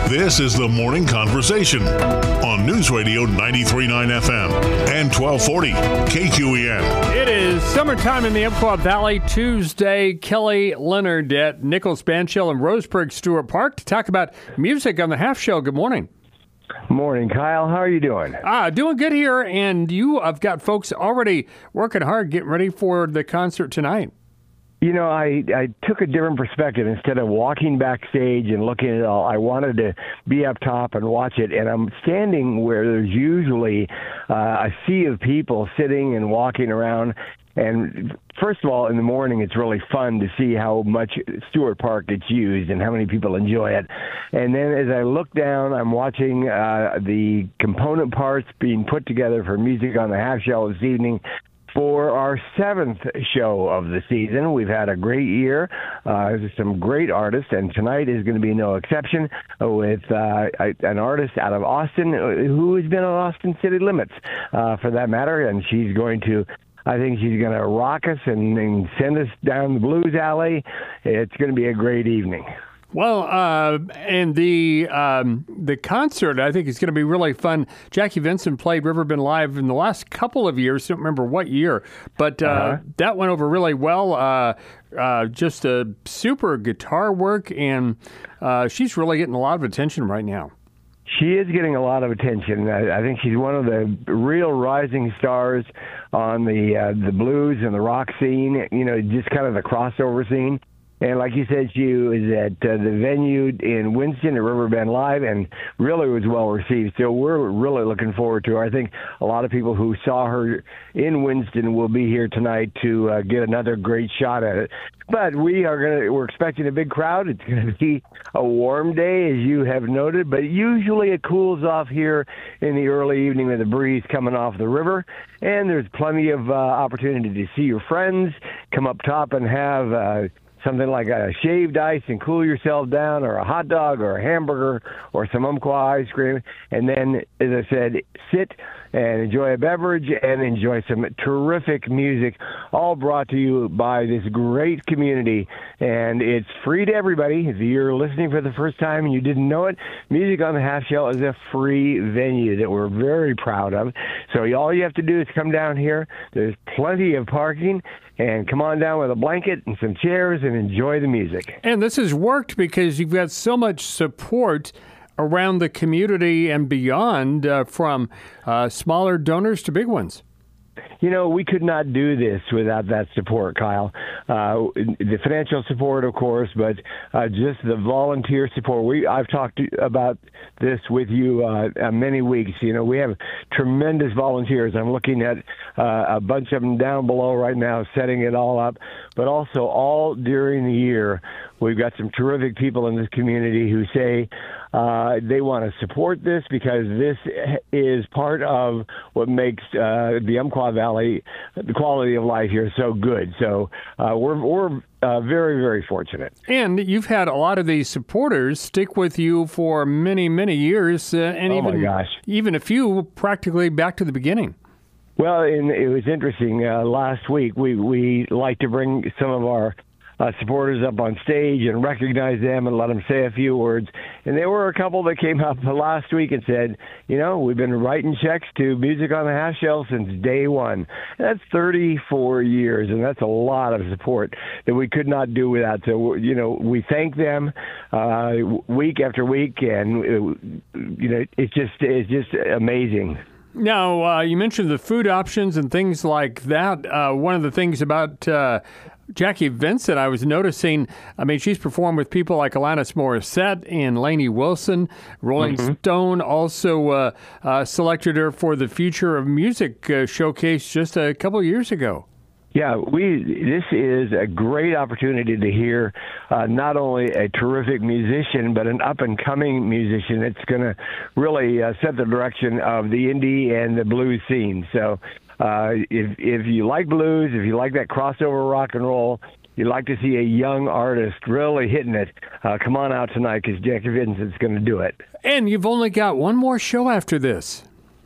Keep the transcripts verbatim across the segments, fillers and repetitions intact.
This is the Morning Conversation on News Radio ninety-three point nine F M and twelve forty K Q E N. It is summertime in the Umpqua Valley. Tuesday, Kelly Leonard at Nichols Banshell and Roseburg Stewart Park to talk about music on the Half Shell. Good morning. Morning, Kyle. How are you doing? Ah, doing good here. And you have got folks already working hard, getting ready for the concert tonight. You know, I, I took a different perspective. Instead of walking backstage and looking at it all, I wanted to be up top and watch it. And I'm standing where there's usually uh, a sea of people sitting and walking around. And first of all, in the morning, it's really fun to see how much Stewart Park gets used and how many people enjoy it. And then as I look down, I'm watching uh, the component parts being put together for Music on the Half Shell this evening. For our seventh show of the season, we've had a great year. Uh, there's some great artists, and tonight is going to be no exception with uh, an artist out of Austin who has been on Austin City Limits, uh, for that matter, and she's going to I think she's going to rock us and, and send us down the blues alley. It's going to be a great evening. Well, uh, and the um, the concert, I think, is going to be really fun. Jackie Vincent played Riverbend Live in the last couple of years. I don't remember what year, but uh, uh-huh. that went over really well. Uh, uh, just a super guitar work, and uh, she's really getting a lot of attention right now. She is getting a lot of attention. I, I think she's one of the real rising stars on the uh, the blues and the rock scene, you know, just kind of the crossover scene. And like you said, she was at uh, the venue in Winston at Riverbend Live and really was well received. So we're really looking forward to her. I think a lot of people who saw her in Winston will be here tonight to uh, get another great shot at it. But we are going to, we're expecting a big crowd. It's going to be a warm day, as you have noted, but usually it cools off here in the early evening with the breeze coming off the river. And there's plenty of uh, opportunity to see your friends, come up top and have uh, something like a shaved ice and cool yourself down, or a hot dog or a hamburger or some Umpqua ice cream. And then, as I said, sit and enjoy a beverage and enjoy some terrific music, all brought to you by this great community. And it's free to everybody. If you're listening for the first time and you didn't know it, Music on the Half Shell is a free venue that we're very proud of. So all you have to do is come down here. There's plenty of parking. And come on down with a blanket and some chairs and enjoy the music. And this has worked because you've got so much support around the community and beyond, uh, from uh, smaller donors to big ones. You know, we could not do this without that support, Kyle. Uh, the financial support, of course, but uh, just the volunteer support. We I've talked about this with you uh, uh, many weeks. You know, we have tremendous volunteers. I'm looking at uh, a bunch of them down below right now, setting it all up. But also all during the year, we've got some terrific people in this community who say uh, they want to support this because this is part of what makes uh, the Umpqua Valley, the quality of life here, so good. So uh, we're we're uh, very, very fortunate. And you've had a lot of these supporters stick with you for many, many years, uh, and oh even my gosh. even a few practically back to the beginning. Well, and it was interesting. Uh, last week, we, we like to bring some of our uh, supporters up on stage and recognize them and let them say a few words. And there were a couple that came up last week and said, you know, we've been writing checks to Music on the Half Shell since day one. And that's thirty-four years, and that's a lot of support that we could not do without. So, you know, we thank them uh, week after week, and, uh, you know, it's just it's just amazing. Now, uh, you mentioned the food options and things like that. Uh, one of the things about uh, Jackie Vincent, I was noticing, I mean, she's performed with people like Alanis Morissette and Lainey Wilson. Rolling mm-hmm. Stone also uh, uh, selected her for the Future of Music uh, showcase just a couple of years ago. Yeah, we. This is a great opportunity to hear uh, not only a terrific musician, but an up-and-coming musician that's going to really uh, set the direction of the indie and the blues scene. So uh, if if you like blues, if you like that crossover rock and roll, you'd like to see a young artist really hitting it, uh, come on out tonight because Jackie Vincent's going to do it. And you've only got one more show after this.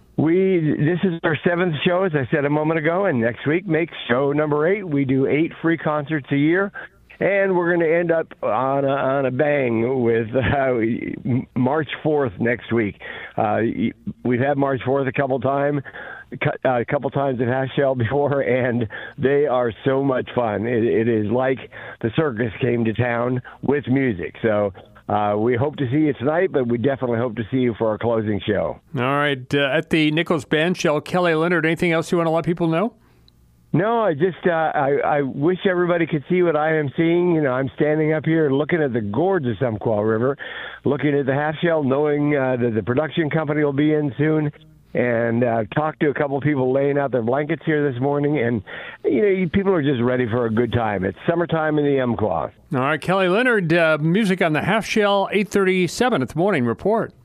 We this is our seventh show, as I said a moment ago, and next week makes show number eight. We do eight free concerts a year, And we're going to end up on a, on a bang with uh, March fourth next week. Uh, we've had March fourth a couple times. A couple times at Half Shell before, and they are so much fun. It, it is like the circus came to town with music. So uh, we hope to see you tonight, but we definitely hope to see you for our closing show. All right. Uh, at the Nichols Band Shell, Kelly Leonard, anything else you want to let people know? No, I just uh, I, I wish everybody could see what I am seeing. You know, I'm standing up here looking at the gorgeous Umpqua River, looking at the Half Shell, knowing uh, that the production company will be in soon. And uh, talked to a couple of people laying out their blankets here this morning, and you know, people are just ready for a good time. It's summertime in the Umpqua. All right, Kelly Leonard, uh, music on the Half Shell, eight thirty-seven at the morning report.